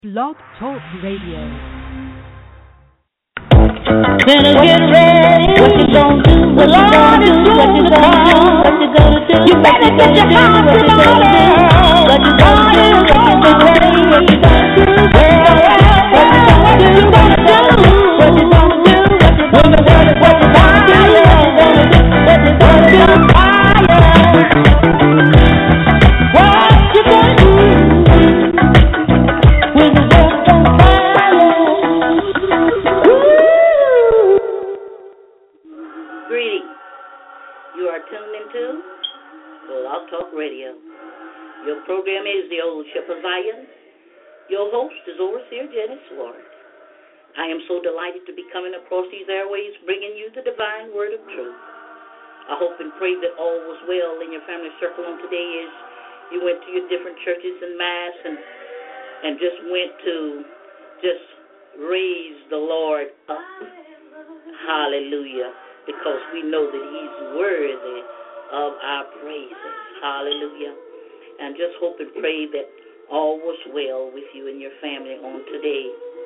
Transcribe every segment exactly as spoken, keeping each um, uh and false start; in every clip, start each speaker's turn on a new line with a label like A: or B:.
A: Blog Talk Radio.
B: Better get ready. What you gonna do? What you gonna do? What you gonna do? What you gonna do? You better get your house in order. What you gonna do? What you gonna do? What you gonna do? What you gonna do? What you gonna do? What you gonna do? What you gonna do? What you gonna do? What you gonna do? What you gonna do? When the world's on fire.
C: Greetings. You are tuned into Blog Talk Radio. Your program is The Old Ship of Zion. Your host is Overseer Janice Ward. I am so delighted to be coming across these airways, bringing you the divine word of truth. I hope and pray that all was well in your family circle on today as you went to your different churches and mass and and just went to just raise the Lord up. Hallelujah. Because we know that he's worthy of our praises. Hallelujah. And just hope and pray that all was well with you and your family on today.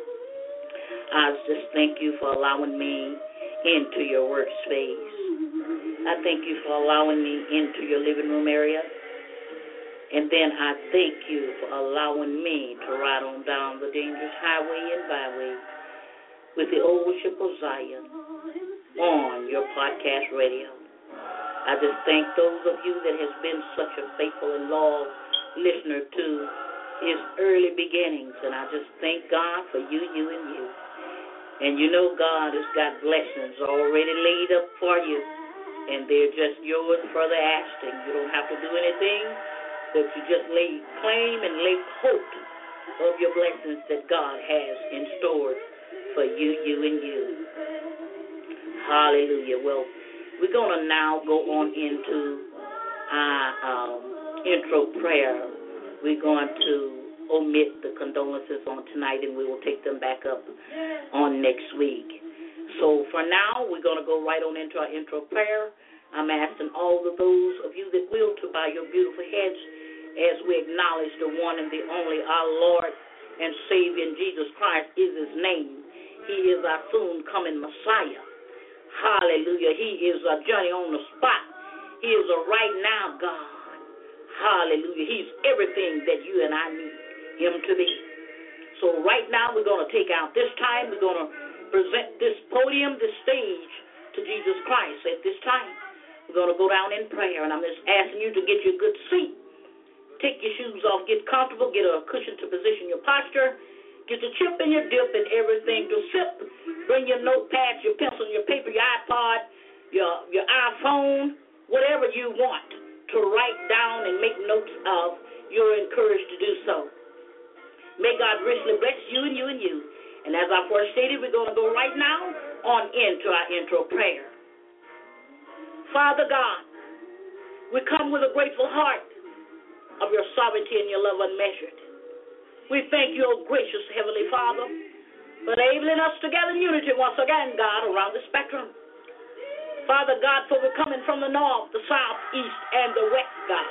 C: I just thank you for allowing me into your workspace. I thank you for allowing me into your living room area. And then I thank you for allowing me to ride on down the dangerous highway and byway with the Old Ship of Zion on your podcast radio. I just thank those of you that has been such a faithful and loyal listener to his early beginnings, and I just thank God for you, you, and you. And you know God has got blessings already laid up for you, and they're just yours for the asking. You don't have to do anything, but you just lay claim and lay hope of your blessings that God has in store for you, you, and you. Hallelujah. Well, we're going to now go on into our um, intro prayer. We're going to omit the condolences on tonight, and we will take them back up on next week. So for now, we're going to go right on into our intro prayer. I'm asking all of those of you that will to bow your beautiful heads as we acknowledge the one and the only, our Lord and Savior, Jesus Christ is his name. He is our soon coming Messiah. Hallelujah. He is a journey on the spot. He is a right now God. Hallelujah. He's everything that you and I need him to be. So right now we're going to take out this time. We're going to present this podium, this stage to Jesus Christ at this time. We're going to go down in prayer, and I'm just asking you to get you a good seat. Take your shoes off, get comfortable, get a cushion to position your posture. Get your chip and your dip and everything to sip. Bring your notepads, your pencil, your paper, your iPod, your your iPhone, whatever you want to write down and make notes of. You're encouraged to do so. May God richly bless you and you and you. And as I first stated, we're going to go right now on into our intro prayer. Father God, we come with a grateful heart of your sovereignty and your love unmeasured. We thank you, O gracious Heavenly Father, for enabling us together in unity once again, God, around the spectrum. Father God, for we're coming from the north, the south, east, and the west, God.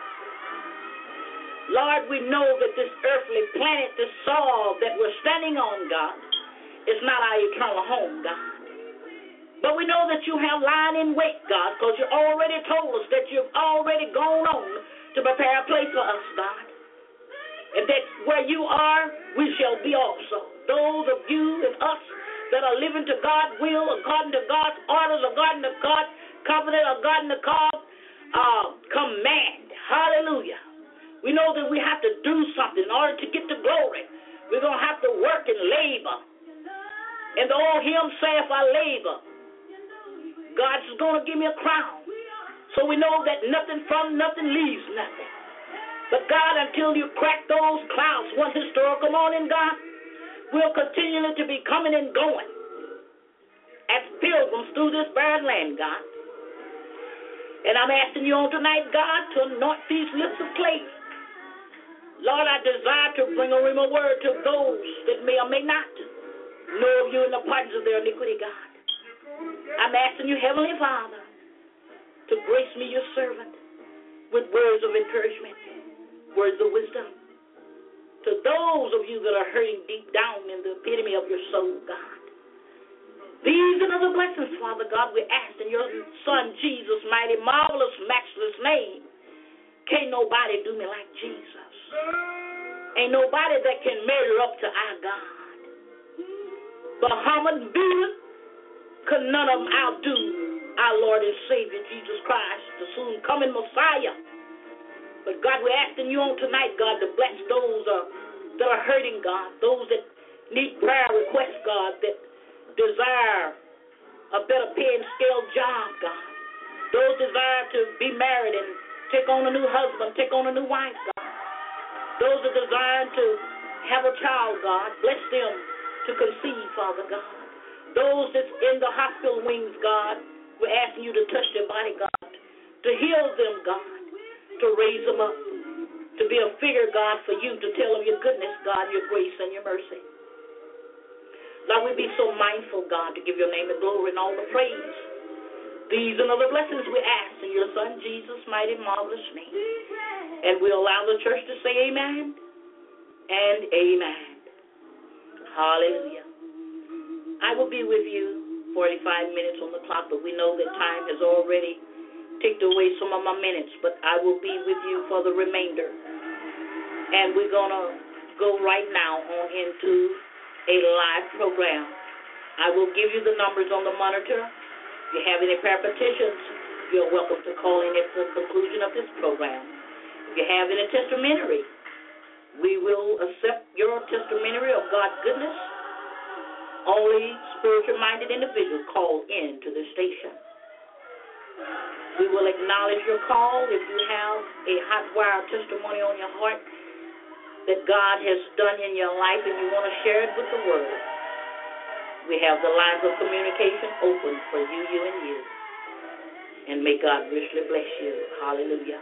C: Lord, we know that this earthly planet, this soil that we're standing on, God, is not our eternal home, God. But we know that you have lying in wait, God, because you already told us that you've already gone on to prepare a place for us, God. And that where you are, we shall be also. Those of you and us that are living to God's will, according to God's orders, according to God's covenant, according to God's uh, command. Hallelujah. We know that we have to do something in order to get to glory. We're going to have to work and labor. And the old hymn saith, I labor. God's going to give me a crown. So we know that nothing from nothing leaves nothing. But God, until you crack those clouds one historical morning, God, we'll continue to be coming and going as pilgrims through this barren land, God. And I'm asking you on tonight, God, to anoint these lips of clay. Lord, I desire to bring a rhema word to those that may or may not know of you in the pardons of their iniquity, God. I'm asking you, Heavenly Father, to grace me, your servant, with words of encouragement, words of wisdom, to those of you that are hurting deep down in the epitome of your soul, God. These and other blessings, Father God, we ask in your Son, Jesus' mighty, marvelous, matchless name. Can't nobody do me like Jesus. Ain't nobody that can measure up to our God. Muhammad, Buddha, could none of them outdo our Lord and Savior, Jesus Christ, the soon coming Messiah. But God, we're asking you on tonight, God, to bless those uh, that are hurting, God, those that need prayer requests, God, that desire a better paying scale job, God. Those desire to be married and take on a new husband, take on a new wife, God. Those that desire to have a child, God, bless them to conceive, Father God. Those that's in the hospital wings, God, we're asking you to touch their body, God, to heal them, God, to raise them up, to be a figure, God, for you, to tell them your goodness, God, your grace and your mercy. Lord, we be so mindful, God, to give your name the glory and all the praise. These and other blessings we ask in your Son, Jesus' mighty, marvelous name. And we allow the church to say amen and amen. Hallelujah. I will be with you forty-five minutes on the clock, but we know that time has already ticked away some of my minutes, but I will be with you for the remainder. And we're going to go right now on into a live program. I will give you the numbers on the monitor. If you have any prayer petitions, you're welcome to call in at the conclusion of this program. If you have any testimony, we will accept your testimony of God's goodness. Only spiritual-minded individuals call in to the station. We will acknowledge your call if you have a hot wire testimony on your heart that God has done in your life and you want to share it with the world. We have the lines of communication open for you, you, and you. And may God richly bless you. Hallelujah.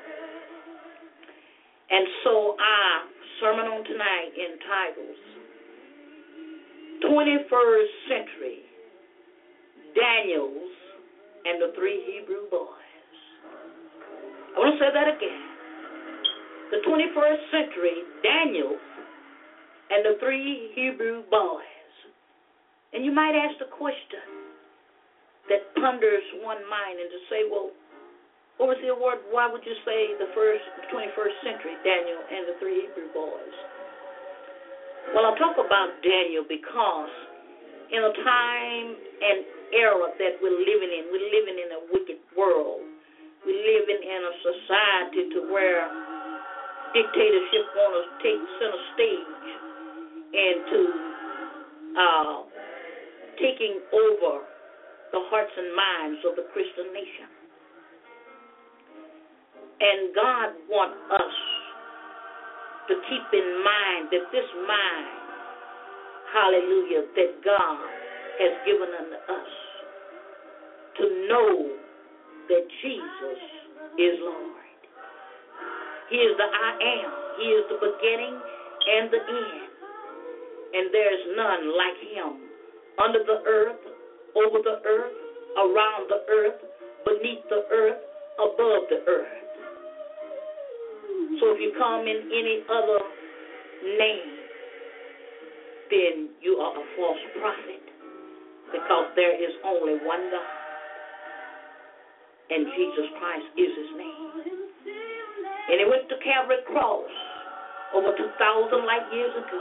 C: And so our sermon on tonight entitles twenty-first Century Daniels and the Three Hebrew Boys. I want to say that again. The twenty-first Century Daniels and the Three Hebrew Boys. And you might ask the question that ponders one mind and to say, well, what was the word? Why would you say the first, the twenty-first century Daniel and the Three Hebrew Boys? Well, I'll talk about Daniel because in a time and era that we're living in, we're living in a wicked world. We're living in a society to where dictatorship want to take center stage into uh, taking over the hearts and minds of the Christian nation. And God wants us to keep in mind that this mind, hallelujah, that God has given unto us to know that Jesus is Lord. He is the I am. He is the beginning and the end. And there's none like him under the earth, over the earth, around the earth, beneath the earth, above the earth. So if you come in any other name, then you are a false prophet, because there is only one God, and Jesus Christ is his name. And he went to Calvary cross over two thousand light years ago,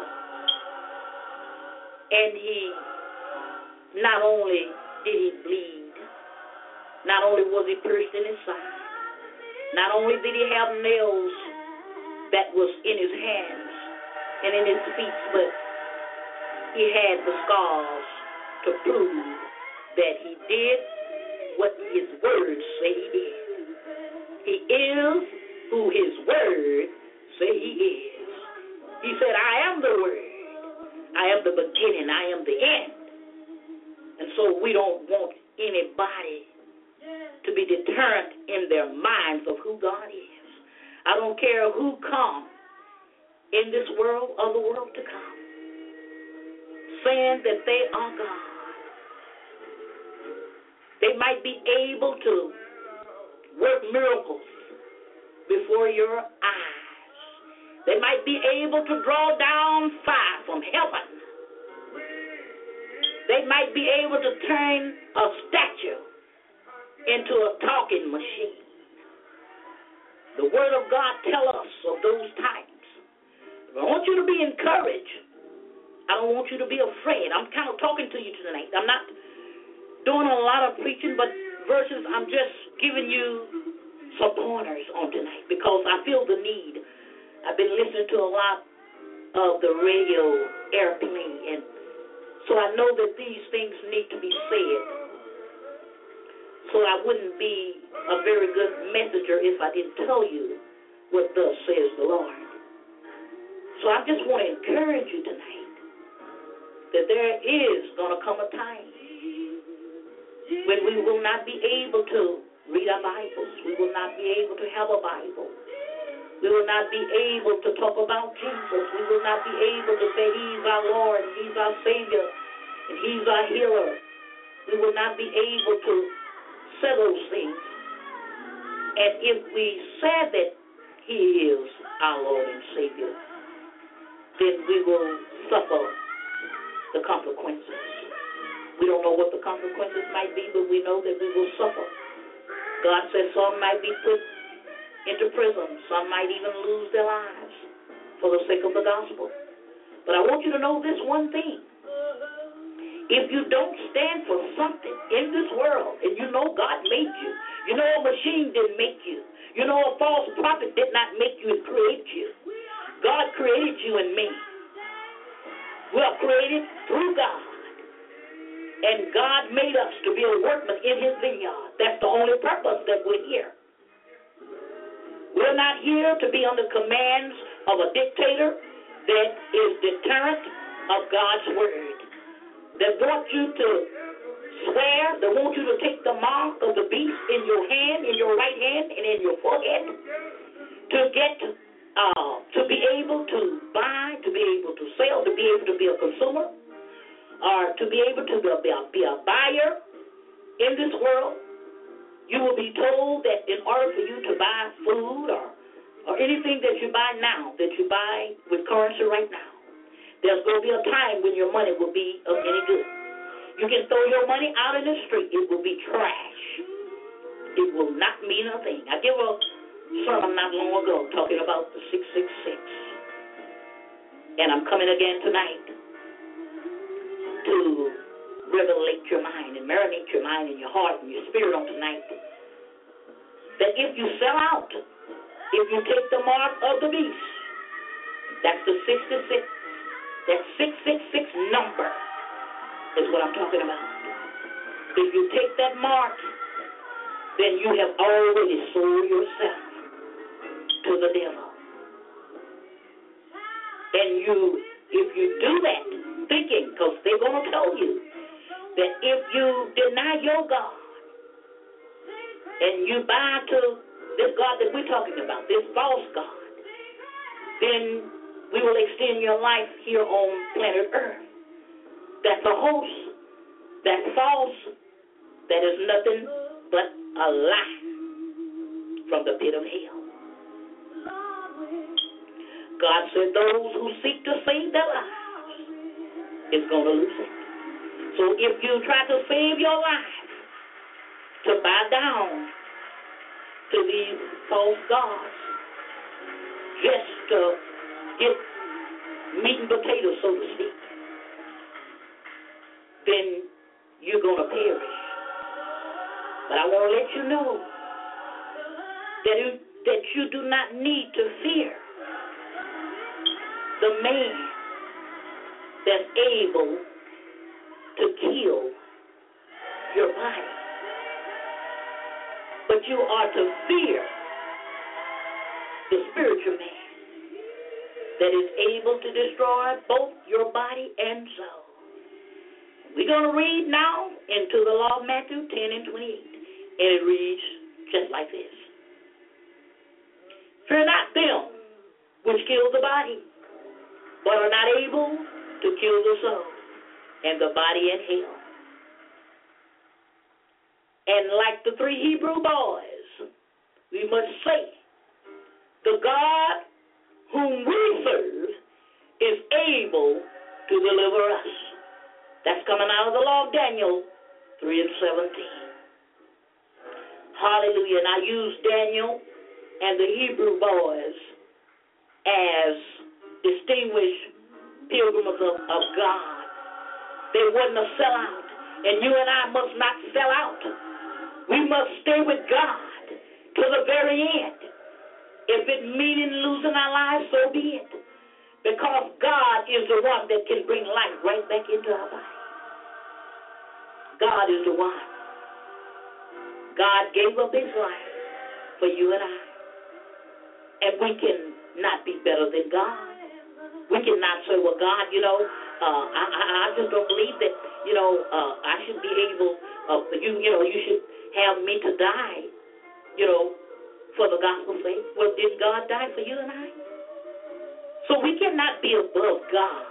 C: and he not only did he bleed, not only was he pierced in his side, not only did he have nails that was in his hands and in his feet, but he had the scars to prove that he did what his words say he did. He is who his words say he is. He said, I am the Word. I am the beginning. I am the end. And so we don't want anybody to be deterrent in their minds of who God is. I don't care who come in this world or the world to come, saying that they are God. They might be able to work miracles before your eyes. They might be able to draw down fire from heaven. They might be able to turn a statue into a talking machine. The Word of God tells us of those times. I want you to be encouraged. I don't want you to be afraid. I'm kind of talking to you tonight. I'm not doing a lot of preaching, but verses, I'm just giving you some pointers on tonight because I feel the need. I've been listening to a lot of the radio airplane, and so I know that these things need to be said. So I wouldn't be a very good messenger if I didn't tell you what thus says the Lord. So I just want to encourage you tonight that there is going to come a time when we will not be able to read our Bibles. We will not be able to have a Bible. We will not be able to talk about Jesus. We will not be able to say He's our Lord, He's our Savior, and He's our healer. We will not be able to say those things. And if we said that He is our Lord and Savior, then we will suffer the consequences. We don't know what the consequences might be, but we know that we will suffer. God says some might be put into prison. Some might even lose their lives for the sake of the gospel. But I want you to know this one thing. If you don't stand for something in this world, and you know God made you, you know a machine didn't make you, you know a false prophet did not make you and create you. God created you and me. We are created through God. And God made us to be a workman in His vineyard. That's the only purpose that we're here. We're not here to be under commands of a dictator that is deterrent of God's word. They want you to swear. They want you to take the mark of the beast in your hand, in your right hand, and in your forehead to get, uh, to be able to buy, to be able to sell, to be able to be a consumer, or to be able to be a, be a buyer in this world. You will be told that in order for you to buy food or, or anything that you buy now, that you buy with currency right now, there's going to be a time when your money will be of any good. You can throw your money out in the street. It will be trash. It will not mean a thing. I gave a sermon not long ago talking about the six six six. And I'm coming again tonight to revelate your mind and marinate your mind and your heart and your spirit on tonight. That if you sell out, if you take the mark of the beast, that's the sixty-six, that six six six number is what I'm talking about. If you take that mark, then you have already sold yourself to the devil. And you, if you do that, thinking, because they're going to tell you that if you deny your God and you bow to this God that we're talking about, this false God, then we will extend your life here on planet Earth. That's a host. That's false. That is nothing but a lie from the pit of hell. God said those who seek to save their lives is going to lose it. So if you try to save your life, to bow down to these false gods, just to get meat and potatoes, so to speak, then you're going to perish. But I want to let you know that you, that you do not need to fear the man that's able to kill your body. But you are to fear the spiritual man that is able to destroy both your body and soul. We're going to read now into the law of Matthew ten and twenty-eight. And it reads just like this. Fear not them which kill the body, but are not able to kill the soul, and the body in hell. And like the three Hebrew boys, we must say, the God whom we serve is able to deliver us. That's coming out of the law of Daniel three and seventeen. Hallelujah. And I use Daniel and the Hebrew boys as distinguished pilgrims of, of God. They wasn't a sellout. And you and I must not sell out. We must stay with God to the very end. If it means losing our lives, so be it. Because God is the one that can bring life right back into our body. God is the one. God gave up his life for you and I. And we can not be better than God. We cannot say, well, God, you know, uh, I, I, I just don't believe that, you know, uh, I should be able, uh, you, you know, you should have me to die, you know, for the gospel's sake. Well, did God die for you and I? So we cannot be above God.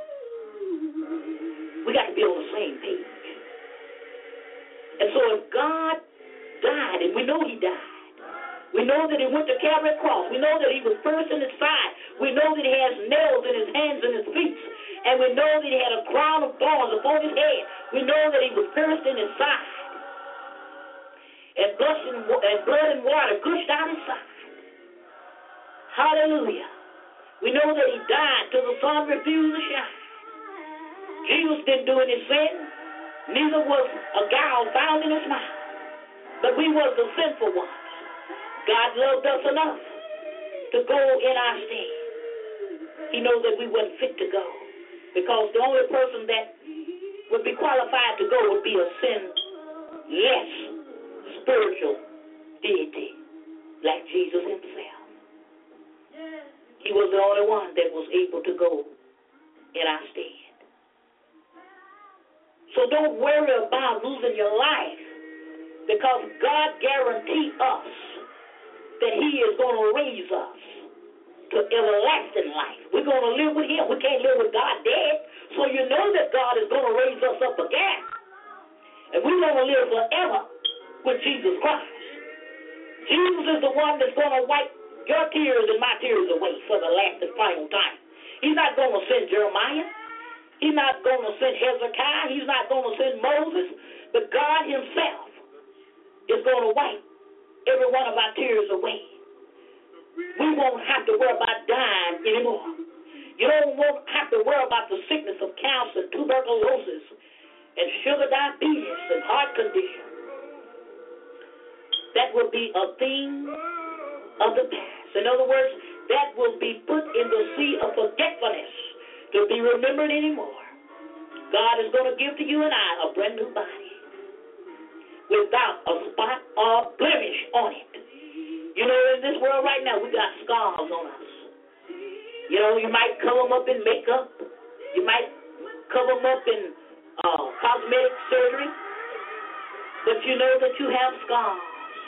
C: We got to be on the same page. And so if God died, and we know he died, we know that he went to Calvary cross. We know that he was pierced in his side. We know that he has nails in his hands and his feet. And we know that he had a crown of thorns upon his head. We know that he was pierced in his side. And blood and, and, blood and water gushed out his side. Hallelujah. We know that he died till the sun refused to shine. Jesus didn't do any sin. Neither was a gall found in his mouth. But we was the sinful ones. God loved us enough to go in our stead. He knows that we wasn't fit to go. Because the only person that would be qualified to go would be a sinless spiritual deity like Jesus himself. He was the only one that was able to go in our stead. So don't worry about losing your life, because God guaranteed us that he is going to raise us to everlasting life. We're going to live with him. We can't live with God dead. So you know that God is going to raise us up again. And we're going to live forever with Jesus Christ. Jesus is the one that's going to wipe your tears and my tears away for the last and final time. He's not going to send Jeremiah. He's not going to send Hezekiah. He's not going to send Moses. But God himself is going to wipe every one of our tears away. We won't have to worry about dying anymore. You don't won't have to worry about the sickness of cancer, tuberculosis, and sugar diabetes and heart condition. That will be a thing of the past. In other words, that will be put in the sea of forgetfulness to be remembered anymore. God is going to give to you and I a brand new body without a spot or blemish on it. You know, in this world right now, we got scars on us. You know, you might cover them up in makeup. You might cover them up in uh, cosmetic surgery. But you know that you have scars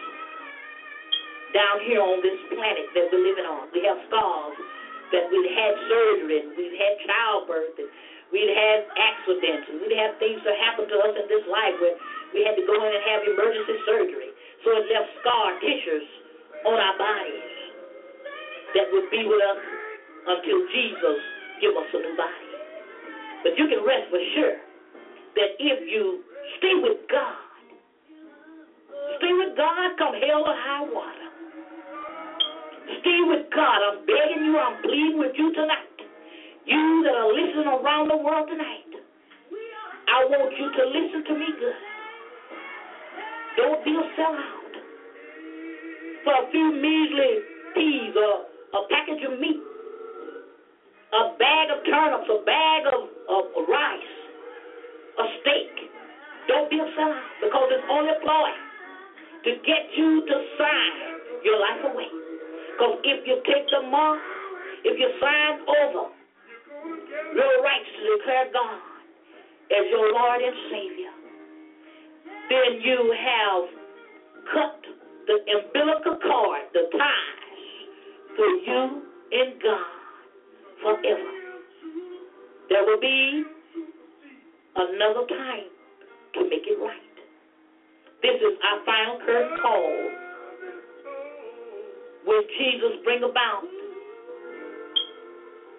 C: down here on this planet that we're living on. We have scars that we've had surgery, and we've had childbirth, and we've had accidents, and we've had things that happen to us in this life where we had to go in and have emergency surgery. So it left scar tissues on our bodies that would be with us until Jesus give us a new body. But you can rest for sure that if you stay with God, stay with God come hell or high water. Stay with God. I'm begging you, I'm pleading with you tonight. You that are listening around the world tonight, I want you to listen to me good. Don't be a sellout for a few measly peas or a package of meat, a bag of turnips, a bag of, of rice, a steak. Don't be a sellout, because it's only a ploy to get you to sign your life away. Because if you take the mark, if you sign over your rights to declare God as your Lord and Savior, then you have cut the umbilical cord, the ties for you and God forever. There will be another time to make it right. This is our final curtain call when Jesus bring about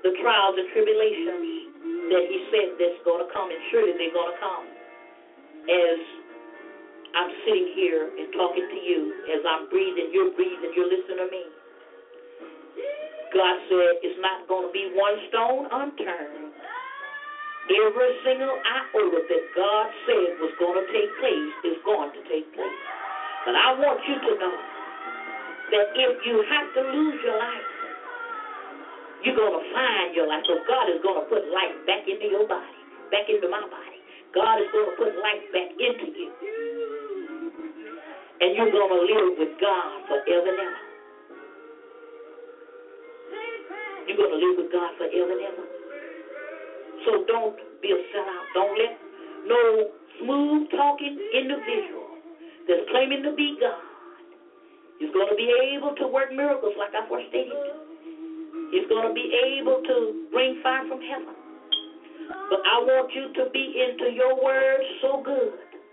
C: the trials and tribulations that he said that's going to come, and surely they're going to come. As I'm sitting here and talking to you, as I'm breathing, you're breathing, you're listening to me. God said it's not going to be one stone unturned. Every single iota that God said was going to take place is going to take place. But I want you to know that if you have to lose your life, you're going to find your life. So God is going to put life back into your body, back into my body. God is going to put life back into you. And you're going to live with God forever and ever. You're going to live with God forever and ever. So don't be a sellout. Don't let no smooth-talking individual that's claiming to be God is going to be able to work miracles like I first stated. He's going to be able to bring fire from heaven. But I want you to be into your word so good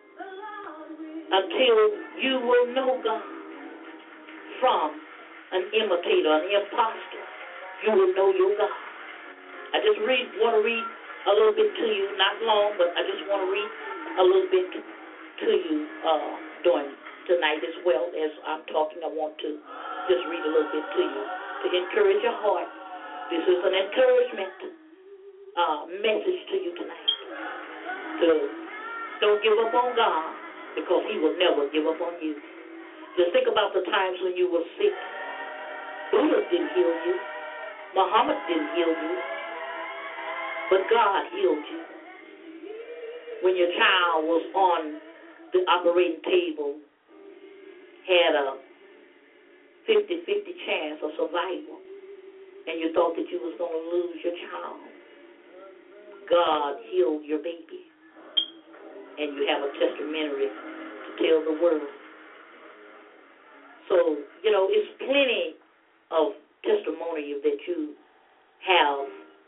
C: until you will know God from an imitator, an imposter. You will know your God. I just read, want to read a little bit to you, not long, but I just want to read a little bit to you uh, during tonight as well as I'm talking. I want to just read a little bit to you to encourage your heart. This is an encouragement uh, message to you tonight. So don't give up on God, because he will never give up on you. Just think about the times when you were sick. Buddha didn't heal you. Muhammad didn't heal you. But God healed you. When your child was on the operating table, had a fifty-fifty chance of survival, and you thought that you was going to lose your child, God healed your baby. And you have a testimony to tell the world. So, you know, it's plenty of testimony that you have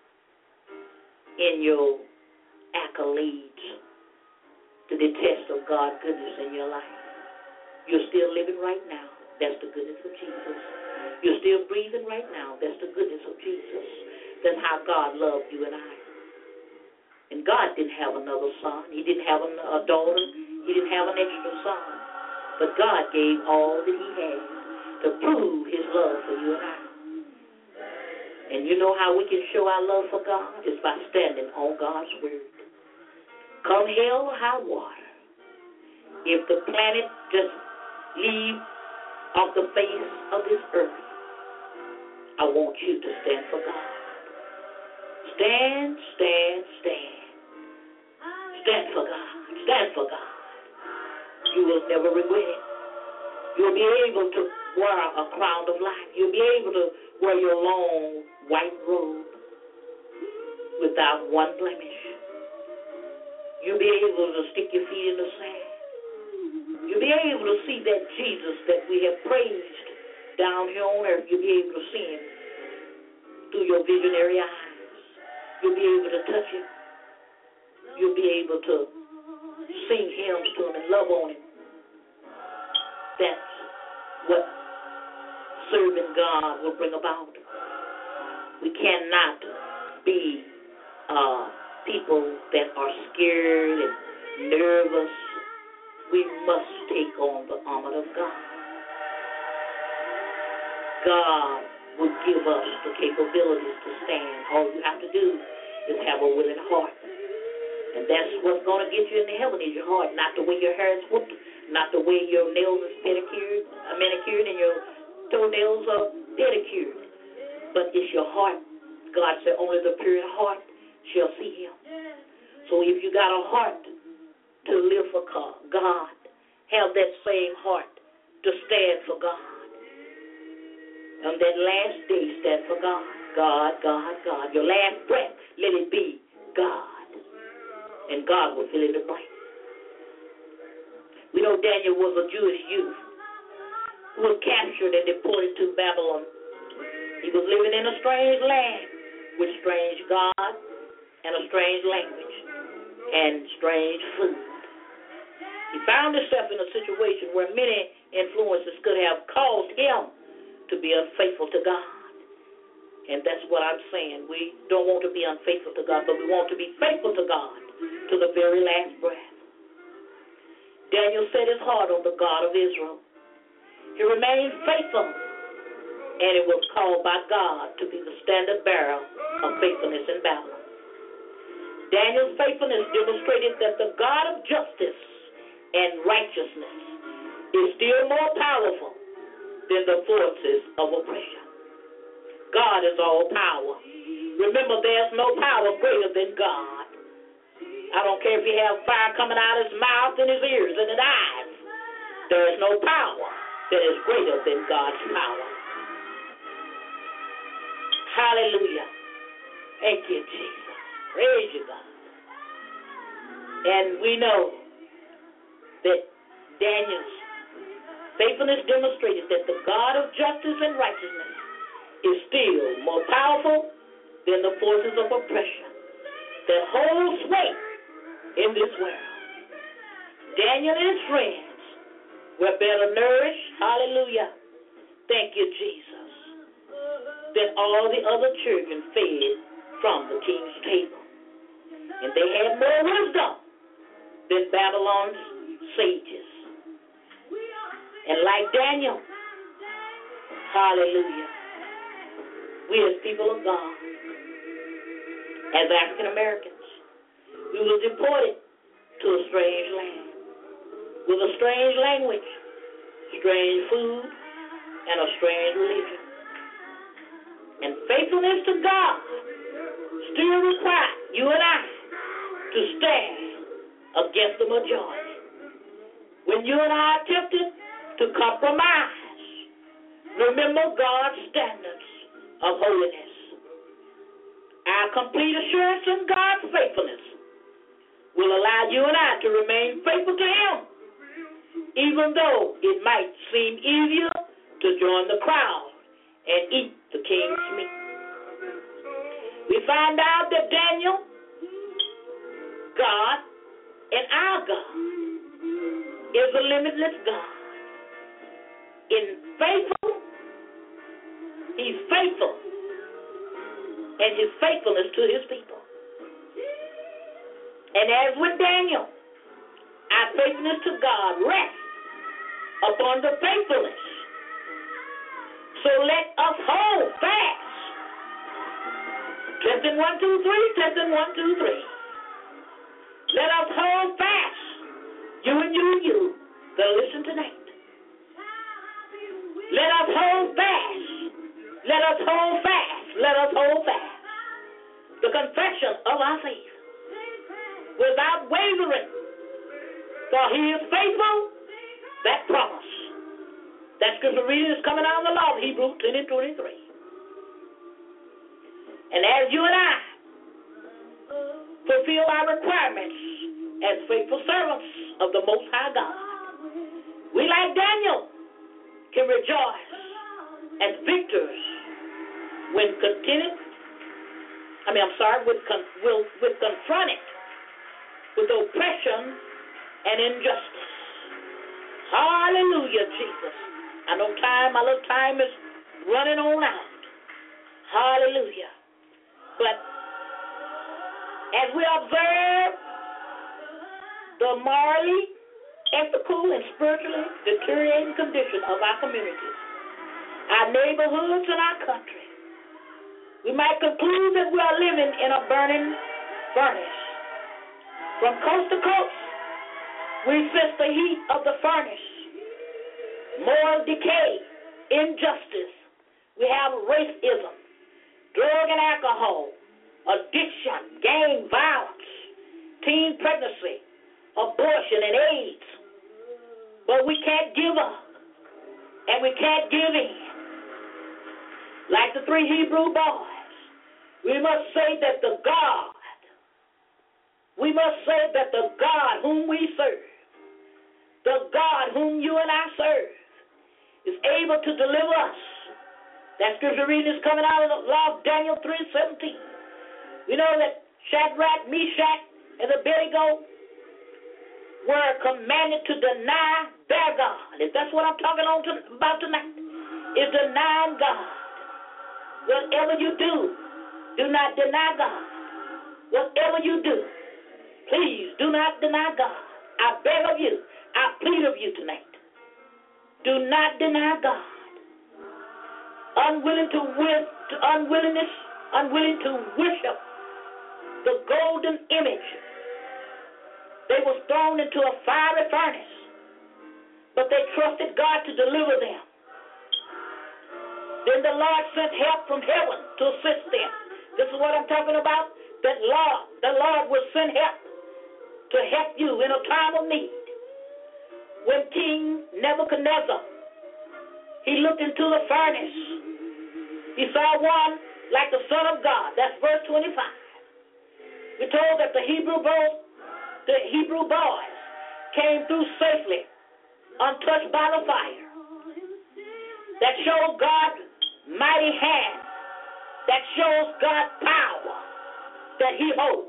C: in your accolades to the test of God's goodness in your life. You're still living right now. That's the goodness of Jesus. You're still breathing right now. That's the goodness of Jesus. That's how God loved you and I. And God didn't have another son. He didn't have a daughter. He didn't have an extra son. But God gave all that he had to prove his love for you and I. And you know how we can show our love for God? It's by standing on God's word. Come hell or high water. If the planet just leave off the face of this earth, I want you to stand for God. Stand, stand, stand. Stand for God. Stand for God. You will never regret it. You'll be able to wear a crown of life. You'll be able to wear your long white robe without one blemish. You'll be able to stick your feet in the sand. You'll be able to see that Jesus that we have praised down here on earth. You'll be able to see him through your visionary eyes. You'll be able to touch him. You'll be able to sing hymns to him and love on him. That's what serving God will bring about. We cannot be uh, people that are scared and nervous. We must take on the armor of God. God will give us the capabilities to stand. All you have to do is have a willing heart. And that's what's going to get you into heaven is your heart, not the way your hair is whooped, not the way your nails are pedicured, uh, manicured, and your toenails are pedicured. But it's your heart. God said only the pure in heart shall see him. So if you got a heart to live for God, have that same heart to stand for God. On that last day, stand for God. God, God, God. Your last breath, let it be God. And God will fill in the blank. We know Daniel was a Jewish youth who was captured and deported to Babylon. He was living in a strange land with strange gods and a strange language and strange food. He found himself in a situation where many influences could have caused him to be unfaithful to God. And that's what I'm saying. We don't want to be unfaithful to God, but we want to be faithful to God to the very last breath. Daniel set his heart on the God of Israel. He remained faithful, and it was called by God to be the standard bearer of faithfulness in battle. Daniel's faithfulness demonstrated that the God of justice and righteousness is still more powerful than the forces of oppression. God is all power. Remember, there's no power greater than God. I don't care if he has fire coming out of his mouth and his ears and his eyes. There is no power that is greater than God's power. Hallelujah. Thank you, Jesus. Praise you, God. And we know that Daniel's faithfulness demonstrated that the God of justice and righteousness is still more powerful than the forces of oppression that hold sway in this world. Daniel and his friends were better nourished, hallelujah, thank you, Jesus, than all the other children fed from the king's table. And they had more wisdom than Babylon's sages. And like Daniel, hallelujah, we as people of God, as African Americans, we were deported to a strange land with a strange language, strange food, and a strange religion. And faithfulness to God still requires you and I to stand against the majority. When you and I attempted to compromise, remember God's standards of holiness. Our complete assurance in God's faithfulness will allow you and I to remain faithful to Him, even though it might seem easier to join the crowd and eat the king's meat. We find out that Daniel, God, and our God is a limitless God. In faithful, He's faithful, and His faithfulness to His people. And as with Daniel, our faithfulness to God rests upon the faithfulness. So let us hold fast. Testing one, two, three. Testing one, two, three. Let us hold fast. You and you and you that listen tonight. Let us hold fast. Let us hold fast. Let us hold fast. The confession of our faith without wavering. For He is faithful, that promise. That scripture reading is coming out of the law of Hebrews ten and twenty-three. And as you and I fulfill our requirements as faithful servants of the Most High God, we, like Daniel, can rejoice as victors when contented, I mean, I'm sorry, with, con, will, with confronted with oppression and injustice. Hallelujah, Jesus. I know time, my little time is running on out. Hallelujah. But as we observe the morally, ethical, and spiritually deteriorating condition of our communities, our neighborhoods, and our country, we might conclude that we are living in a burning furnace. From coast to coast, we sense the heat of the furnace. Moral decay, injustice. We have racism, drug and alcohol, addiction, gang violence, teen pregnancy, abortion, and AIDS. But we can't give up, and we can't give in. Like the three Hebrew boys, we must say that the God, we must say that the God whom we serve, the God whom you and I serve, is able to deliver us. That scripture reading is coming out of the law of Daniel three seventeen. We know that Shadrach, Meshach, and Abednego were commanded to deny their God. If that's what I'm talking on to, about tonight, is denying God. Whatever you do, do not deny God. Whatever you do, please do not deny God. I beg of you, I plead of you tonight. Do not deny God. Unwilling to wi- to unwillingness, unwilling to worship the golden image. They were thrown into a fiery furnace, but they trusted God to deliver them. Then the Lord sent help from heaven to assist them. This is what I'm talking about. That Lord, the Lord will send help to help you in a time of need. When King Nebuchadnezzar, he looked into the furnace, he saw one like the Son of God. That's verse twenty-five. We're told that the Hebrew boys, the Hebrew boys came through safely, untouched by the fire. That shows God's mighty hand. That shows God's power that he holds.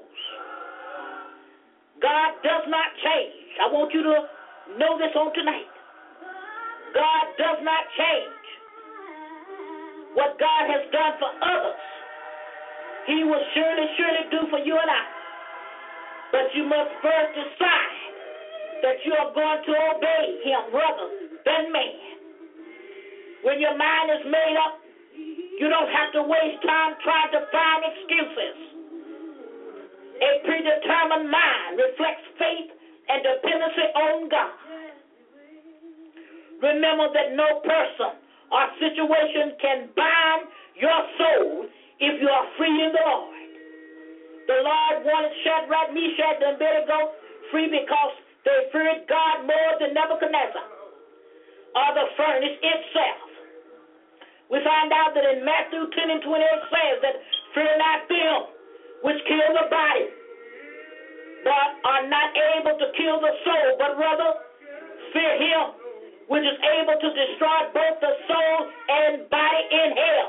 C: God does not change. I want you to know this on tonight. God does not change. What God has done for others, he will surely, surely do for you and I. But you must first decide that you are going to obey him rather than man. When your mind is made up, you don't have to waste time trying to find excuses. A predetermined mind reflects faith and dependency on God. Remember that no person or situation can bind your soul if you are free in the Lord. The Lord wanted Shadrach, Meshach, and Abednego free because they feared God more than Nebuchadnezzar or the furnace itself. We find out that in Matthew ten and twenty-eight says that fear not them which kill the body, but are not able to kill the soul, but rather fear him which is able to destroy both the soul and body in hell.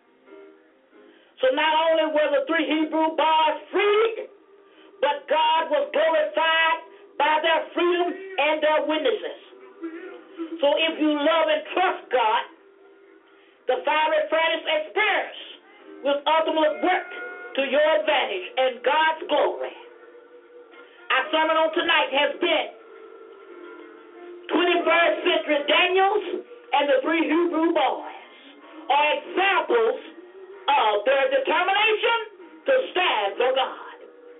C: So not only were the three Hebrew boys freed, but God was glorified by their freedom and their witnesses. So if you love and trust God, the fiery furnace experience will ultimately work to your advantage and God's glory. Our sermon on tonight has been twenty-first century Daniels and the three Hebrew boys are examples of their determination to stand for God.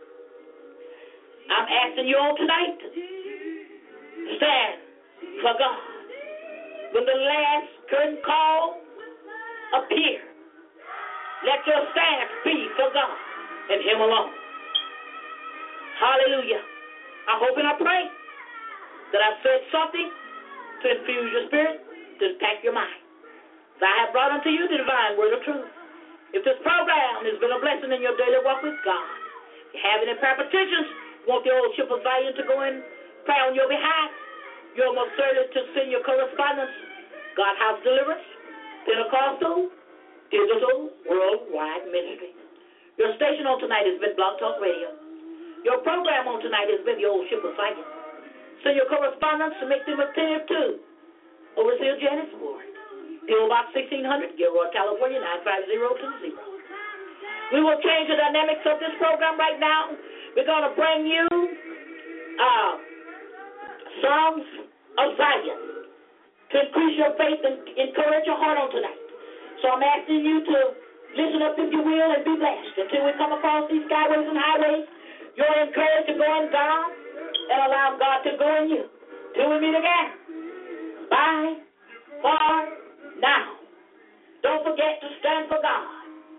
C: I'm asking you on tonight, stand for God. When the last curtain call appear, let your stance be for God and him alone. Hallelujah. I hope and I pray that I've said something to infuse your spirit, to impact your mind. So I have brought unto you the divine word of truth. If this program has been a blessing in your daily walk with God, if you have any prayer petitions, want the old ship of Zion to go in pray on your behalf, you're most certain to send your correspondence, God House Deliverance, Pentecostal, Digital, Worldwide Ministry. Your station on tonight has been Blog Talk Radio. Your program on tonight has been the old ship of Zion. Send your correspondence to make them attentive to Overseer Janice Ward, P O Box sixteen hundred, Gilroy, California, nine five zero two zero. We will change the dynamics of this program right now. We're going to bring you uh, songs of Zion to increase your faith and encourage your heart on tonight. So I'm asking you to listen up if you will and be blessed. Until we come across these skyways and highways, you're encouraged to go in God and allow God to go in you. Till we meet again. Bye for now. Don't forget to stand for God.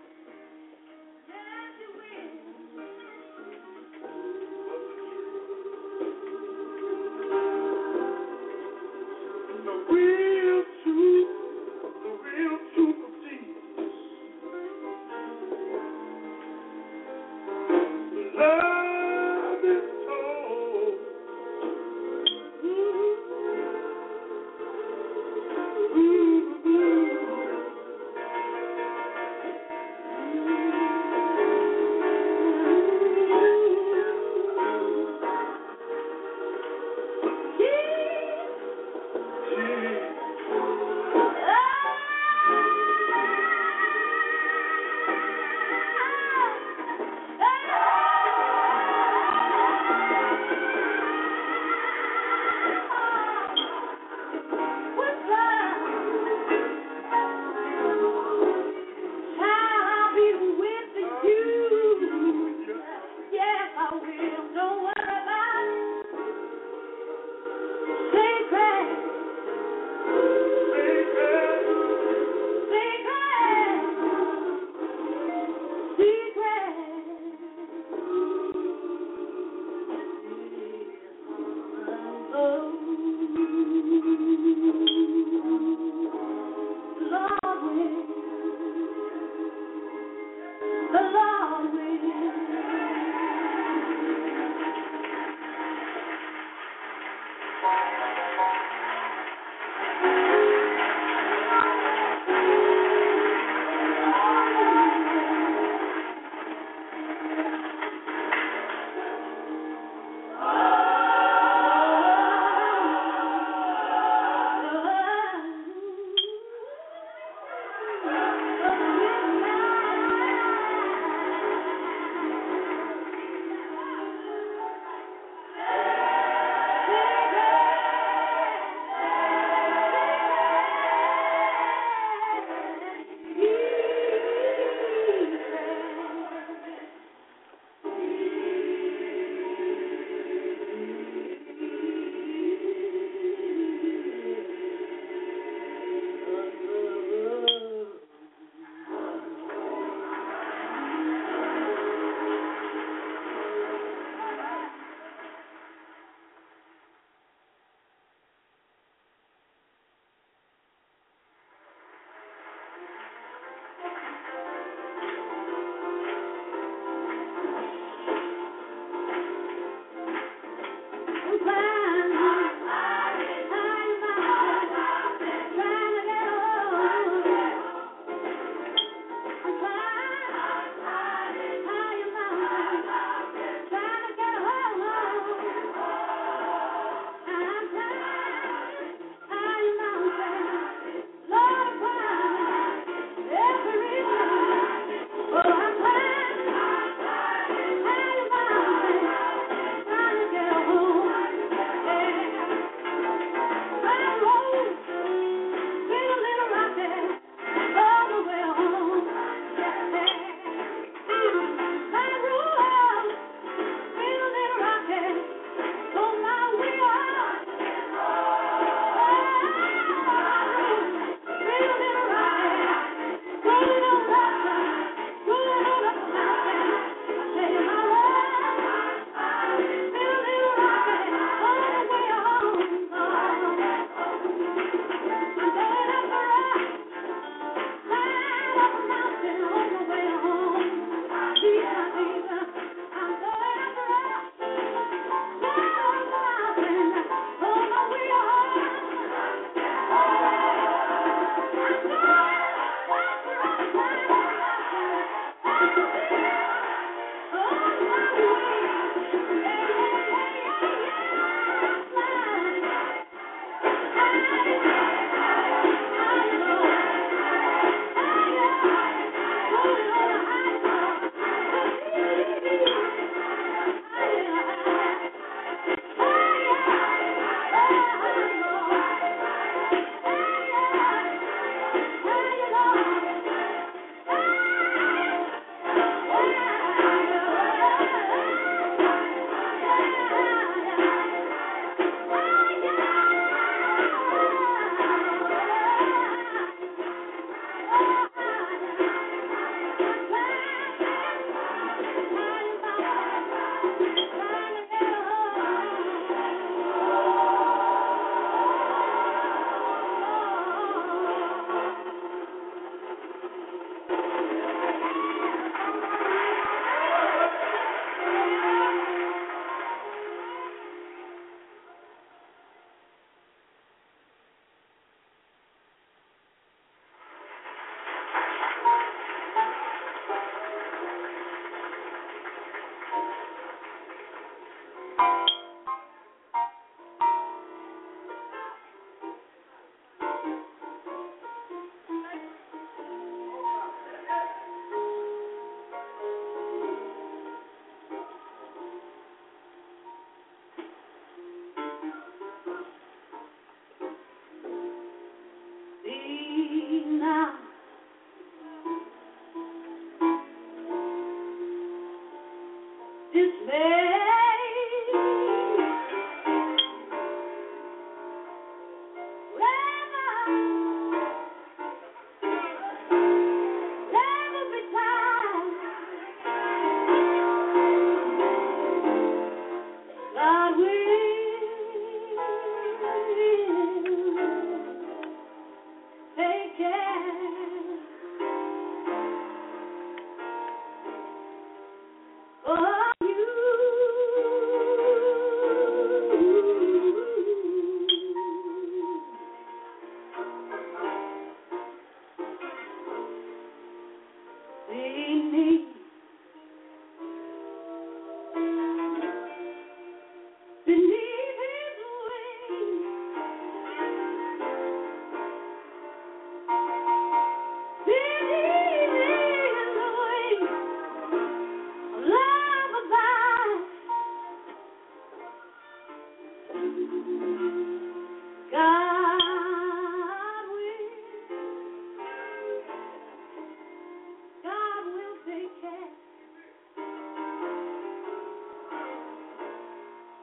B: The real truth, the real truth of Jesus. Love is told. Ooh, ooh, ooh.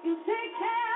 B: take care